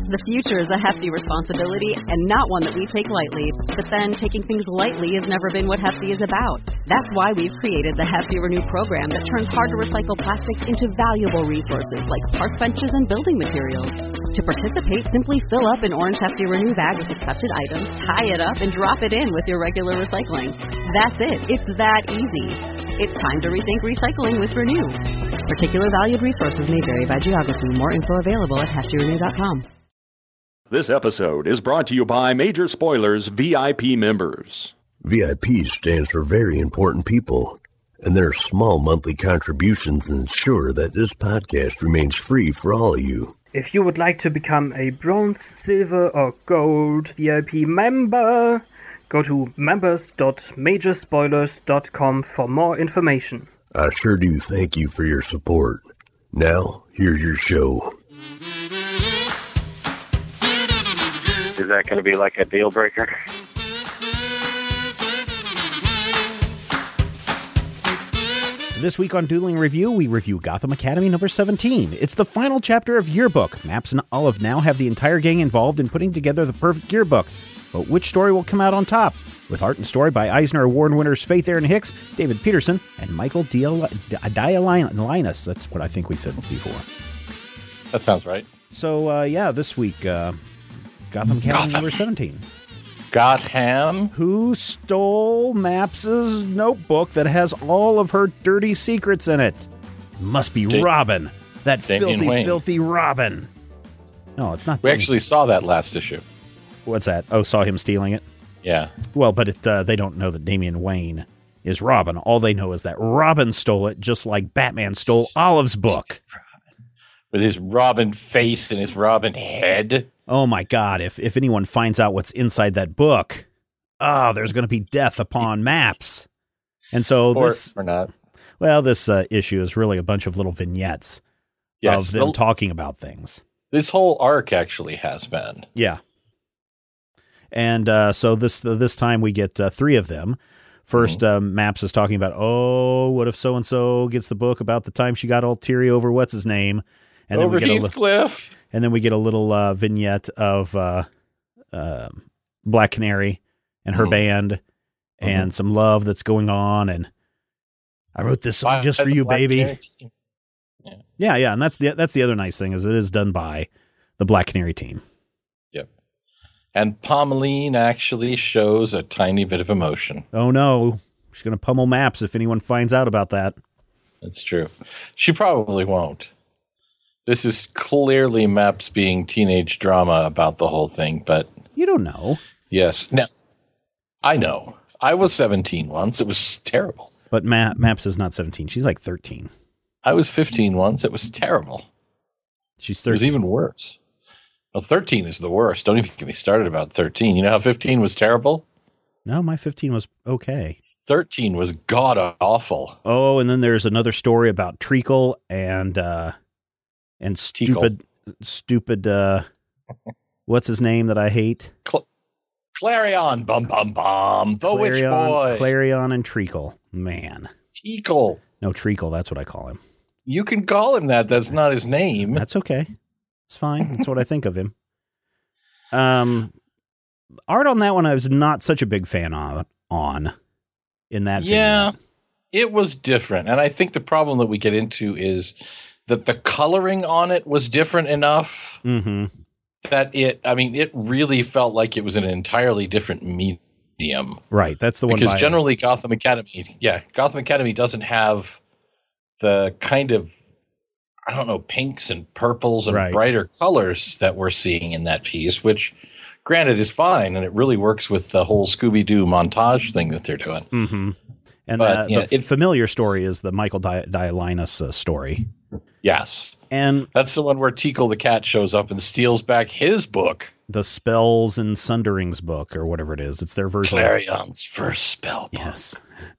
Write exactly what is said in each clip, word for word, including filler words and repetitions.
The future is a hefty responsibility and not one that we take lightly. But then, taking things lightly has never been what Hefty is about. That's why we've created the Hefty Renew program that turns hard-to-recycle plastics into valuable resources like park benches and building materials. To participate, simply fill up an orange Hefty Renew bag with accepted items, tie it up, and drop it in with your regular recycling. That's it. It's that easy. It's time to rethink recycling with Renew. Particular valued resources may vary by geography. More info available at hefty renew dot com. This episode is brought to you by Major Spoilers V I P members. V I P stands for Very Important People, and their small monthly contributions ensure that this podcast remains free for all of you. If you would like to become a bronze, silver, or gold V I P member, go to members dot major spoilers dot com for more information. I sure do thank you for your support. Now, here's your show. Is that going to be like a deal breaker? This week on Dueling Review, we review Gotham Academy number seventeen. It's the final chapter of Yearbook. Maps and Olive now have the entire gang involved in putting together the perfect yearbook. But which story will come out on top? With art and story by Eisner Award winners Faith Erin Hicks, David Peterson, and Michael Dialinus. That's what I think we said before. That sounds right. So, uh, yeah, this week, uh, Gotham Academy Gotham. number seventeen. Gotham. Who stole Maps's notebook that has all of her dirty secrets in it? Must be Da- Robin. That Damian filthy, Wayne. filthy Robin. No, it's not. We Damian. actually saw that last issue. What's that? Oh, saw him stealing it? Yeah. Well, but it, uh, they don't know that Damian Wayne is Robin. All they know is that Robin stole it, just like Batman stole Olive's book. With his Robin face and his Robin head. Oh, my God. If, if anyone finds out what's inside that book, oh, there's going to be death upon Maps. And so Or, this... or not. Well, this uh, issue is really a bunch of little vignettes Yes, of them the- talking about things. This whole arc actually has been. Yeah. And uh, so this uh, this time we get uh, three of them. First, Mm-hmm. um, Maps is talking about, oh, what if so-and-so gets the book about the time she got all teary over what's his name? And Over then we get Heathcliff. a li- And then we get a little uh, vignette of uh, uh, Black Canary and her Mhm. band and some love that's going on. And I wrote this song just By for the you, Black baby. Canary team. Yeah, yeah, and that's the that's the other nice thing is it is done by the Black Canary team. Yep. And Pommeline actually shows a tiny bit of emotion. Oh no, she's gonna pummel Maps if anyone finds out about that. That's true. She probably won't. This is clearly Maps being teenage drama about the whole thing, but You don't know, yes. Now, I know. I was seventeen once. It was terrible. but Ma- Maps is not seventeen. She's like thirteen. I was fifteen once. It was terrible. She's It was thirteen. even worse. Well, thirteen is the worst. Don't even get me started about thirteen. You know how fifteen was terrible? No, my fifteen was okay. thirteen was god awful. Oh, and then there's another story about Treacle and uh, and stupid, stupid. Uh, what's his name that I hate? Cl- Clarion, bum bum bum, the witch boy, Clarion and Treacle. Man, Teakle. no Treacle. That's what I call him. You can call him that. That's not his name. That's okay. It's fine. That's what I think of him. Um, art on that one I was not such a big fan of. On in that, Yeah, vignette. it was different, and I think the problem that we get into is that the coloring on it was different enough Mm-hmm. that it. I mean, it really felt like it was an entirely different medium. Right. That's the one. Because by- generally, Gotham Academy, yeah, Gotham Academy doesn't have the kind of, I don't know, pinks and purples and Right. brighter colors that we're seeing in that piece, which, granted, is fine, and it really works with the whole Scooby-Doo montage thing that they're doing. Mm-hmm. And But, uh, yeah, the it- familiar story is the Michael Di- Dialinus uh, story. Yes. And That's the one where Teakle the cat shows up and steals back his book, the Spells and Sunderings book, or whatever it is. It's their version. of- Clarion's first spell book. Yes.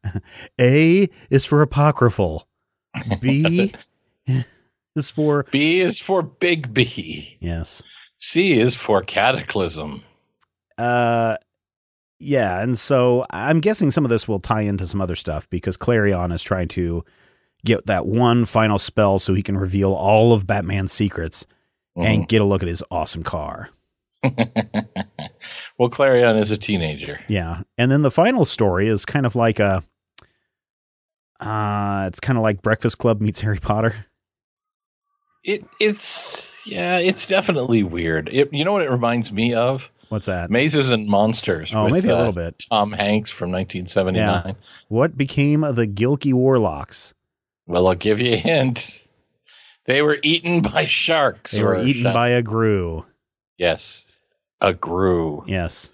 A is for apocryphal. B is for B is for Big B. yes. C is for Cataclysm. Uh, yeah, and so I'm guessing some of this will tie into some other stuff because Clarion is trying to get that one final spell so he can reveal all of Batman's secrets. Mm-hmm. and get a look at his awesome car. Well, Clarion is a teenager. Yeah. And then the final story is kind of like a, uh, it's kind of like Breakfast Club meets Harry Potter. It It's, yeah, it's definitely weird. It, you know what it reminds me of? What's that? Mazes and Monsters. Oh, with, maybe a little uh, bit. Tom Hanks from nineteen seventy-nine. Yeah. What became of the Gilkey Warlocks? Well, I'll give you a hint. They were eaten by sharks. They were or eaten shot- by a grue. Yes, a grue. Yes.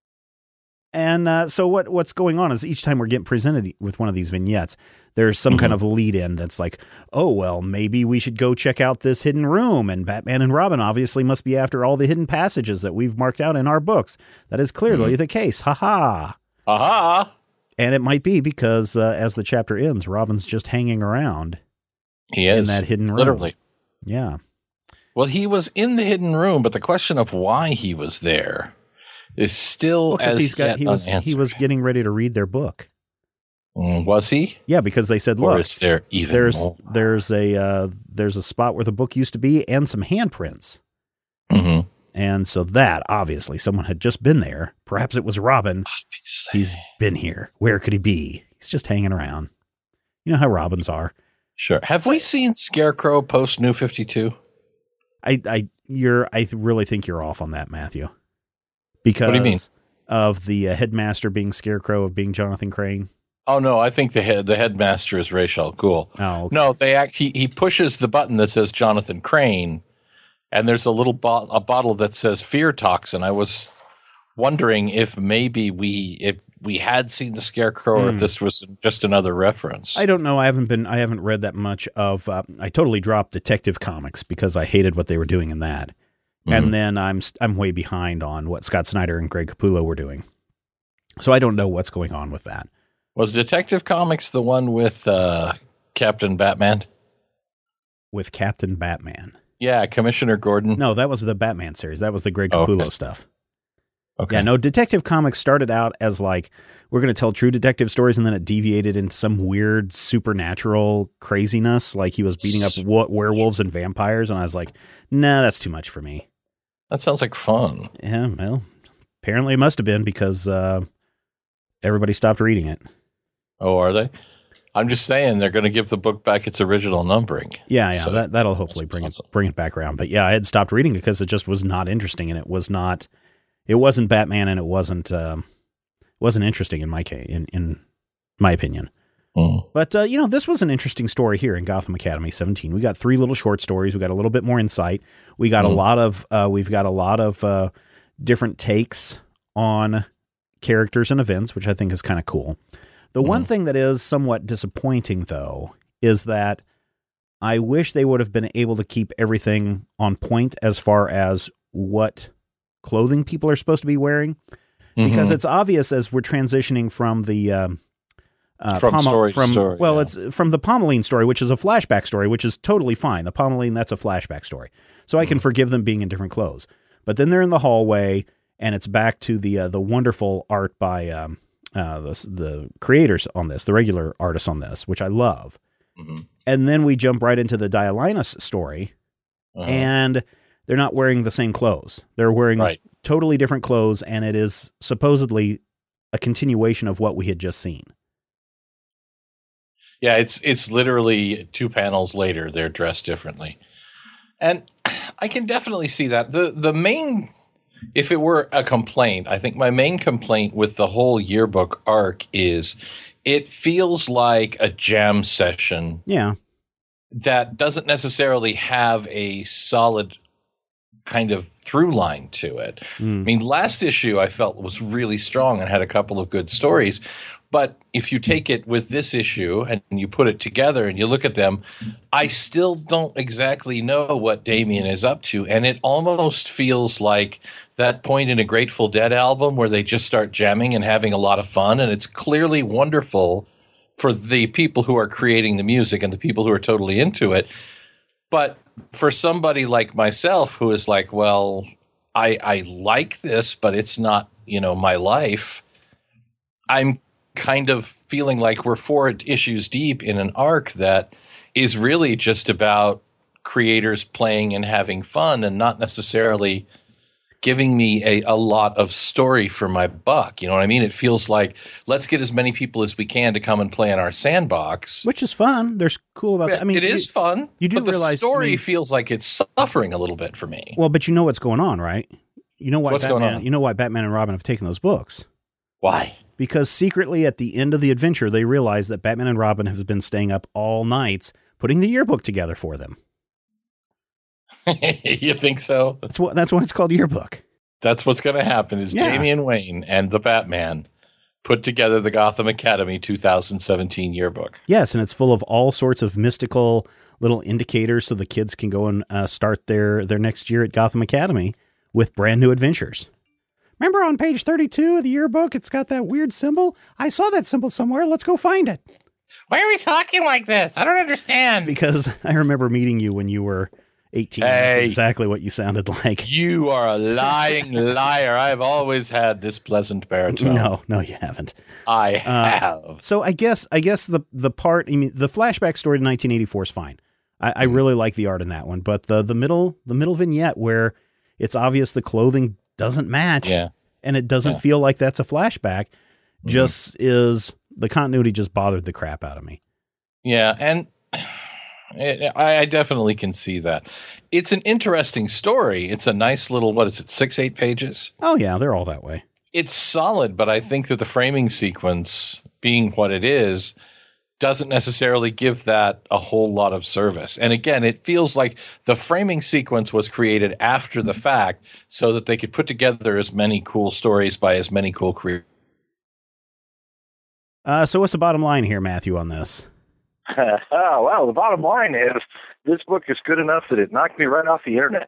And uh, so what what's going on is each time we're getting presented with one of these vignettes, there's some mm-hmm. kind of lead-in that's like, oh, well, maybe we should go check out this hidden room. And Batman and Robin obviously must be after all the hidden passages that we've marked out in our books. That is clearly mm-hmm. the case. Ha-ha. Ha-ha. And it might be because uh, as the chapter ends, Robin's just hanging around. He is. In that hidden room. Literally. Yeah. Well, he was in the hidden room, but the question of why he was there is still well, as he's got, yet he was unanswered. he was getting ready to read their book. Mm, was he? Yeah, because they said, or "Look, is there even there's more? there's a uh, there's a spot where the book used to be and some handprints." Mm-hmm. And so that obviously someone had just been there. Perhaps it was Robin. Obviously. He's been here. Where could he be? He's just hanging around. You know how Robins are. Sure. Have we seen Scarecrow post New fifty-two? I, I, you're, I really think you're off on that, Matthew. Because what do you mean? Of the uh, headmaster being Scarecrow, of being Jonathan Crane. Oh no, I think the head the headmaster is Ra's al Ghul. Oh, okay. No, they act. He he pushes the button that says Jonathan Crane, and there's a little bo- a bottle that says Fear Toxin. I was wondering if maybe we if we had seen the Scarecrow, mm. or if this was just another reference. I don't know. I haven't been. I haven't read that much of. Uh, I totally dropped Detective Comics because I hated what they were doing in that, mm-hmm. and then I'm I'm way behind on what Scott Snyder and Greg Capullo were doing. So I don't know what's going on with that. Was Detective Comics the one with uh, Captain Batman? With Captain Batman? Yeah, Commissioner Gordon. No, that was the Batman series. That was the Greg Capullo okay. stuff. Okay. Yeah, no, Detective Comics started out as like, we're going to tell true detective stories, and then it deviated into some weird supernatural craziness. Like he was beating up w- werewolves and vampires, and I was like, nah, that's too much for me. That sounds like fun. Yeah, well, apparently it must have been because uh, everybody stopped reading it. Oh, are they? I'm just saying they're going to give the book back its original numbering. Yeah, yeah, so that that'll hopefully bring it bring it back around. But yeah, I had stopped reading it because it just was not interesting, and it was not, it wasn't Batman, and it wasn't um, wasn't interesting in my case, in in my opinion. Mm. But uh, you know, this was an interesting story here in Gotham Academy seventeen. We got three little short stories. We got a little bit more insight. We got mm. a lot of uh, we've got a lot of uh, different takes on characters and events, which I think is kind of cool. The mm. one thing that is somewhat disappointing, though, is that I wish they would have been able to keep everything on point as far as what clothing people are supposed to be wearing, mm-hmm. because it's obvious as we're transitioning from the um, uh, from Pomo- story from to story. well, yeah. it's from the Pommeline story, which is a flashback story, which is totally fine. The Pommeline, that's a flashback story, so I can mm. forgive them being in different clothes. But then they're in the hallway, and it's back to the uh, the wonderful art by um, uh, the the creators on this, the regular artists on this, which I love. Mm-hmm. And then we jump right into the Dialinus story, uh-huh. and they're not wearing the same clothes. They're wearing right. totally different clothes, and it is supposedly a continuation of what we had just seen. Yeah, it's it's literally two panels later, they're dressed differently. And I can definitely see that. The the main, if it were a complaint, I think my main complaint with the whole yearbook arc is it feels like a jam session. Yeah. That doesn't necessarily have a solid kind of through line to it. Mm. I mean, last issue I felt was really strong and had a couple of good stories. But if you take it with this issue and you put it together and you look at them, I still don't exactly know what Damian is up to. And it almost feels like that point in a Grateful Dead album where they just start jamming and having a lot of fun. And it's clearly wonderful for the people who are creating the music and the people who are totally into it. But for somebody like myself who is like, well, I, I like this, but it's not, you know, my life, I'm kind of feeling like we're four issues deep in an arc that is really just about creators playing and having fun and not necessarily giving me a, a lot of story for my buck. You know what I mean? It feels like, let's get as many people as we can to come and play in our sandbox. Which is fun. There's cool about that. I mean, it is you, fun. You do but realize the story I mean, feels like it's suffering a little bit for me. Well, but you know what's going on, right? You know why What's Batman, going on? You know why Batman and Robin have taken those books. Why? Because secretly at the end of the adventure, they realize that Batman and Robin have been staying up all nights putting the yearbook together for them. You think so? That's what. That's why it's called Yearbook. That's what's going to happen is Yeah. Damian Wayne and the Batman put together the Gotham Academy two thousand seventeen yearbook. Yes, and it's full of all sorts of mystical little indicators so the kids can go and uh, start their, their next year at Gotham Academy with brand new adventures. Remember on page thirty-two of the yearbook, it's got that weird symbol? I saw that symbol somewhere. Let's go find it. Why are we talking like this? I don't understand. Because I remember meeting you when you were eighteen. Hey. That's exactly what you sounded like. You are a lying liar. I've always had this pleasant baritone. No, no, you haven't. I have. So I guess I guess the the part, I mean, the flashback story to nineteen eighty-four is fine. I, I really like the art in that one, but the the middle the middle vignette where it's obvious the clothing doesn't match, Yeah. and it doesn't Yeah. feel like that's a flashback, Mm-hmm. just is the continuity just bothered the crap out of me. Yeah, and it, I, I definitely can see that. It's an interesting story. It's a nice little, what is it, six, eight pages? Oh yeah, they're all that way. It's solid, but I think that the framing sequence, being what it is, doesn't necessarily give that a whole lot of service. And again, it feels like the framing sequence was created after the fact so that they could put together as many cool stories by as many cool creators. Uh, so what's the bottom line here, Matthew, on this? oh, well, the bottom line is this book is good enough that it knocked me right off the internet.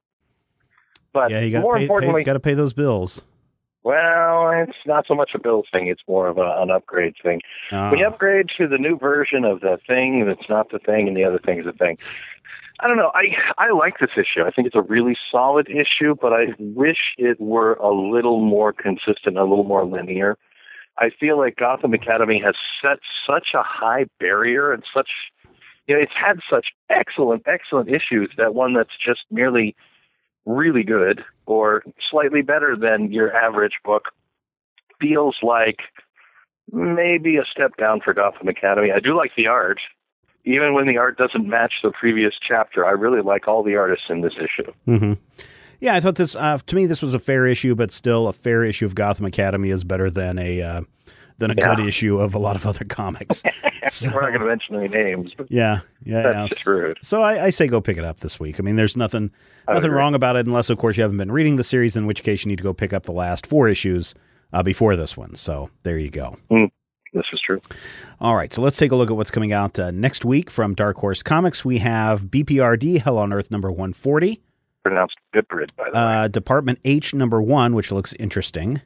But Yeah, you got more to pay, importantly, pay, got to pay those bills. well, it's not so much a bill thing. It's more of a, an upgrade thing. Uh, When you upgrade to the new version of the thing that's not the thing and the other thing is the thing. I don't know. I I like this issue. I think it's a really solid issue, but I wish it were a little more consistent, a little more linear. I feel like Gotham Academy has set such a high barrier and such, you know, it's had such excellent, excellent issues that one that's just merely really good or slightly better than your average book feels like maybe a step down for Gotham Academy. I do like the art. Even when the art doesn't match the previous chapter, I really like all the artists in this issue. Mm-hmm. Yeah, I thought this, uh, to me, this was a fair issue, but still a fair issue of Gotham Academy is better than a uh, than a Yeah. good issue of a lot of other comics. So, We're not going to mention any names, but yeah, yeah, that's yeah. just rude. So I, I say go pick it up this week. I mean, there's nothing I nothing agree. wrong about it, unless, of course, you haven't been reading the series, in which case you need to go pick up the last four issues uh, before this one. So there you go. Mm, this is true. All right, so let's take a look at what's coming out uh, next week from Dark Horse Comics. We have B P R D, Hell on Earth number one forty. Pronounced Biprid, by the way. Uh, Department H number one, which looks interesting.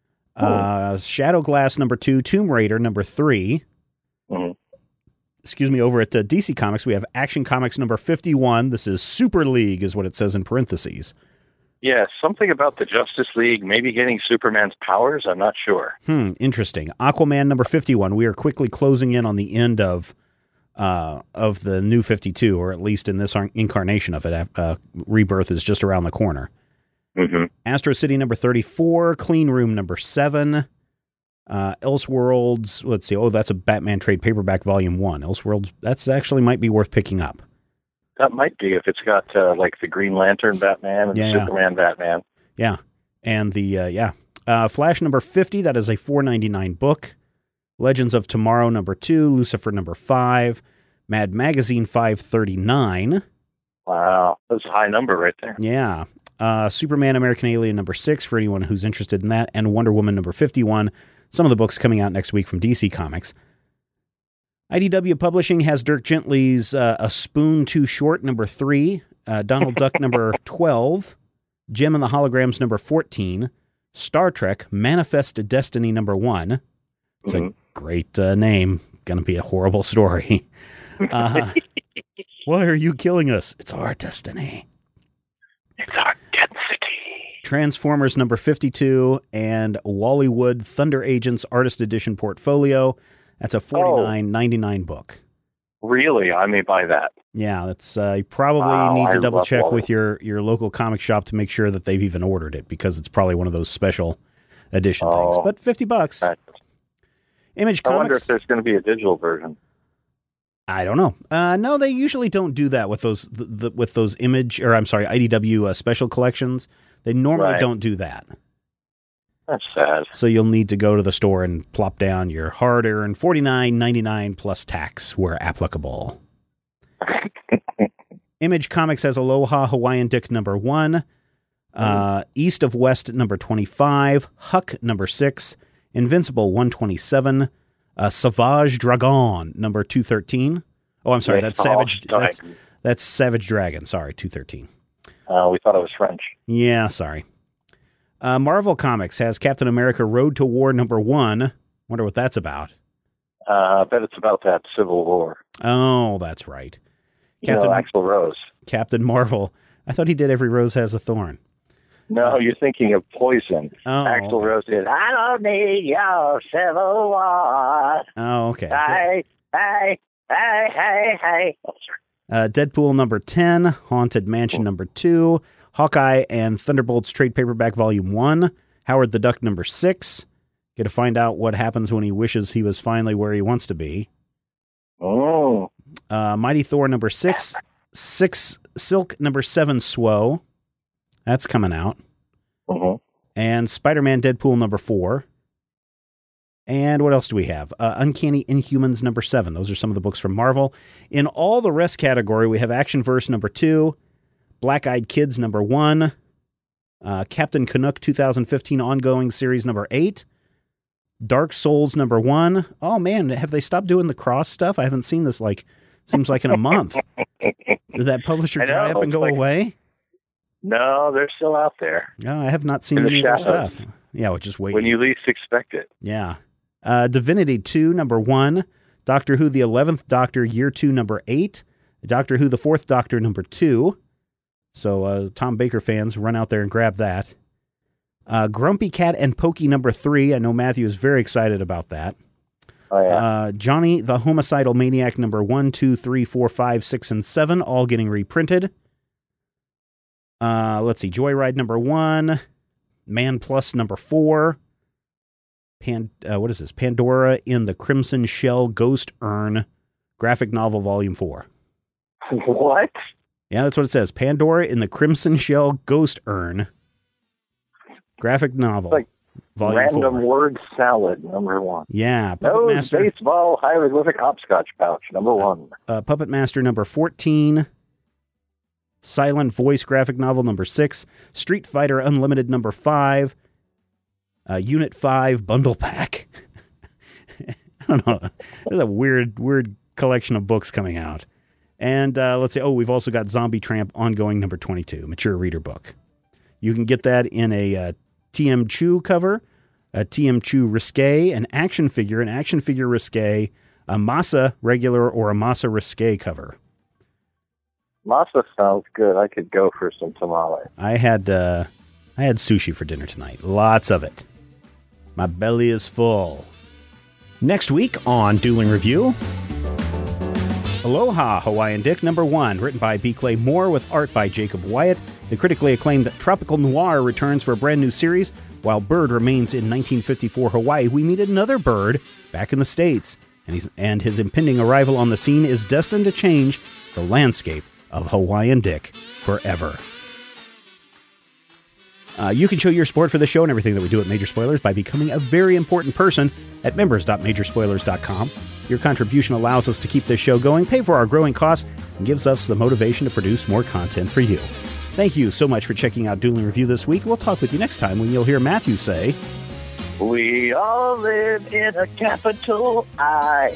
Uh, Shadow Glass number two, Tomb Raider number three. Mhm. Excuse me, over at uh, D C Comics, we have Action Comics number fifty-one. This is Super League, is what it says in parentheses. Yeah, something about the Justice League maybe getting Superman's powers. I'm not sure. Hmm, interesting. Aquaman number fifty-one. We are quickly closing in on the end of uh, of the new fifty-two, or at least in this incarnation of it. Uh, Rebirth is just around the corner. Mm-hmm. Astro City number thirty-four, Clean Room number seven, uh, Elseworlds, let's see, oh, that's a Batman trade paperback volume one. Elseworlds, that's actually might be worth picking up. That might be if it's got uh, like the Green Lantern Batman and Yeah, yeah. Superman Batman. Yeah, and the, uh, yeah, uh, Flash number fifty, that is a four ninety-nine book. Legends of Tomorrow number two, Lucifer number five, Mad Magazine five thirty-nine. Wow, that's a high number right there. Yeah. Uh, Superman American Alien number six for anyone who's interested in that, and Wonder Woman number fifty-one. Some of the books coming out next week from D C Comics. I D W Publishing has Dirk Gently's uh, A Spoon Too Short number three, uh, Donald Duck number twelve, Gem and the Holograms number fourteen, Star Trek Manifest Destiny number one. It's Mhm. a great uh, name. Going to be a horrible story. Uh, why are you killing us? It's our destiny. It's our density. Transformers number fifty-two and Wallywood Thunder Agents Artist Edition Portfolio. That's a forty-nine ninety-nine book. Really? I may buy that. Yeah, that's uh, you probably Wow, need to I double love check Wally. with your, your local comic shop to make sure that they've even ordered it, because it's probably one of those special edition Oh. things. But fifty bucks. That- Image I wonder Comics. if there's going to be a digital version. I don't know. Uh, no, they usually don't do that with those the, the, with those Image or I'm sorry I D W uh, special collections. They normally Right. don't do that. That's sad. So you'll need to go to the store and plop down your hard-earned forty-nine ninety-nine plus tax where applicable. Image Comics has Aloha Hawaiian Dick number one, uh, East of West number twenty-five, Huck number six, Invincible one twenty-seven, uh, Savage Dragon number two thirteen. Oh, I'm sorry, that's Oh, Savage. sorry. That's that's Savage Dragon. Sorry, two thirteen. Uh, we thought it was French. Yeah, sorry. Uh, Marvel Comics has Captain America Road to War number one. Wonder what that's about. Uh, I bet it's about that Civil War. Oh, that's right. You Captain know, Axl Rose. Captain Marvel. I thought he did Every Rose Has a Thorn. No, you're thinking of Poison. Oh, Axl okay. Rose did, I don't need your Civil War. Oh, okay. Hey, hey, hey, hey, hey. Oh, sorry. Uh, Deadpool number ten, Haunted Mansion number two, Hawkeye and Thunderbolts trade paperback volume one, Howard the Duck number six. Get to find out what happens when he wishes he was finally where he wants to be. Oh. Uh, Mighty Thor number six, six Silk number seven, Swo. That's coming out. Mm-hmm. And Spider-Man Deadpool number four. And what else do we have? Uh, Uncanny Inhumans number seven. Those are some of the books from Marvel. In all the rest category, we have Actionverse number two, Black Eyed Kids number one, uh, Captain Canuck two thousand fifteen ongoing series number eight, Dark Souls number one. Oh man, have they stopped doing the cross stuff? I haven't seen this like, seems like in a month. Did that publisher I know, dry up and it's go like- away? No, they're still out there. No, I have not seen In the any of their shadows. stuff. Yeah, we'll just wait. When you least expect it. Yeah. Uh, Divinity two, number one. Doctor Who, the eleventh Doctor, year two, number eight. Doctor Who, the fourth Doctor, number two. So, uh, Tom Baker fans, run out there and grab that. Uh, Grumpy Cat and Pokey, number three. I know Matthew is very excited about that. Oh, yeah. Uh, Johnny the Homicidal Maniac, number one, two, three, four, five, six, and seven, all getting reprinted. Uh, let's see. Joyride, number one. Man Plus, number four. Pan, uh, what is this? Pandora in the Crimson Shell Ghost Urn graphic novel volume four. What? Yeah, that's what it says. Pandora in the Crimson Shell Ghost Urn graphic novel Like volume Random four. word salad, number one. Yeah, Puppet Nose Master, baseball hieroglyphic hopscotch pouch, number one. uh, Puppet Master number fourteen. Silent Voice graphic novel number six. Street Fighter Unlimited number five. Uh, Unit five bundle pack. I don't know. There's a weird, weird collection of books coming out. And uh, let's say, oh, we've also got Zombie Tramp ongoing number twenty-two, mature reader book. You can get that in a uh, T M Chew cover, a T M Chew risque, an action figure, an action figure risque, a Masa regular or a Masa risque cover. Masa sounds good. I could go for some tamale. I had uh, I had sushi for dinner tonight. Lots of it. My belly is full. Next week on Dueling Review, Aloha Hawaiian Dick number one, written by B. Clay Moore with art by Jacob Wyatt. The critically acclaimed Tropical Noir returns for a brand new series. While Bird remains in nineteen fifty-four Hawaii, we meet another Bird back in the States, and, he's, and his impending arrival on the scene is destined to change the landscape of Hawaiian Dick forever. Uh, you can show your support for the show and everything that we do at Major Spoilers by becoming a very important person at members dot major spoilers dot com. Your contribution allows us to keep this show going, pay for our growing costs, and gives us the motivation to produce more content for you. Thank you so much for checking out Dueling Review this week. We'll talk with you next time when you'll hear Matthew say, We all live in a capital I.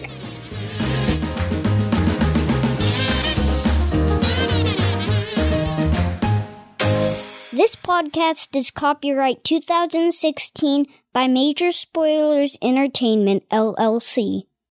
This podcast is copyright two thousand sixteen by Major Spoilers Entertainment, L L C.